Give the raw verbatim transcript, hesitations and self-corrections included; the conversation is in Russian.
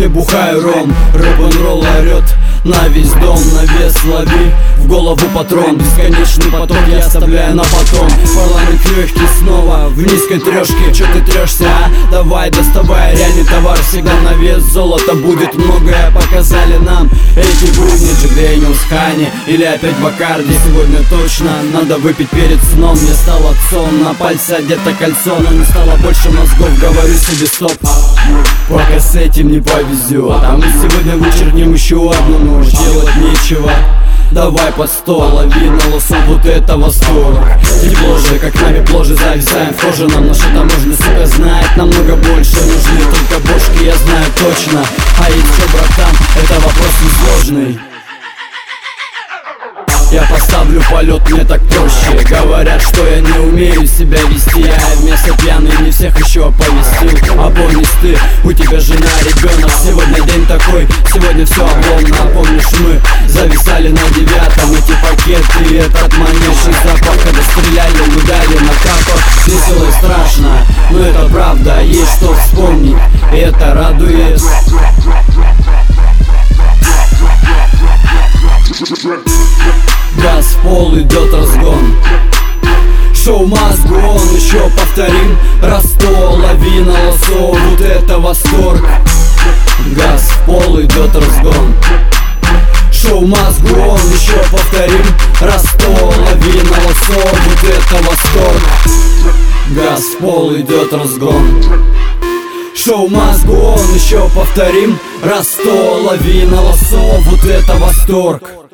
песни бухаю ром. Рок-н-ролл орёт на весь дом, на вес лови в голову патрон. Бесконечный поток я оставляю на потом. Парламент легкий снова в низкой трешке. Чё ты трешься, а? Давай, доставай, реальный товар всегда на вес. Золота будет многое, показали нам эти будни. Джек Дэниелс, Хани или опять Бакарди. Сегодня точно надо выпить перед сном. Я стал отцом, на пальце одето кольцо, но не стало больше мозгов, говорю себе стоп. Пока с этим не повезет, а мы сегодня вычеркнем еще одну ночь. Делать нечего, давай под стол, лови на лосу вот это восторг. Тепло же, как нами пложе, зависаем в коже. Нам наша таможня, сука, знает намного больше. Нужны только бошки, я знаю точно. А и чё, братан, это вопрос несложный. Я поставлю полет, мне так проще. Говорят, что я не умею себя вести. Я вместо пьяный не всех еще оповестил. А помнишь ты, у тебя жена, ребенок. Сегодня день такой, сегодня все обломно. Помнишь, мы зависали на девятом. Эти пакеты, этот манящий запах. Когда стреляли, мы дали на капах. Весело и страшно, но это правда. Есть что вспомнить, и это радует. Газ в пол, идет разгон. Шоу must go on, еще повторим. Раз сто, лови на лосо, вот это восторг. Газ в пол, идет разгон. Шоу must go on, еще повторим. Раз сто, лови на лосо, вот это восторг. Газ в пол, идет разгон. Шоу must go on, еще повторим. Раз сто, лови на лосо, вот это восторг.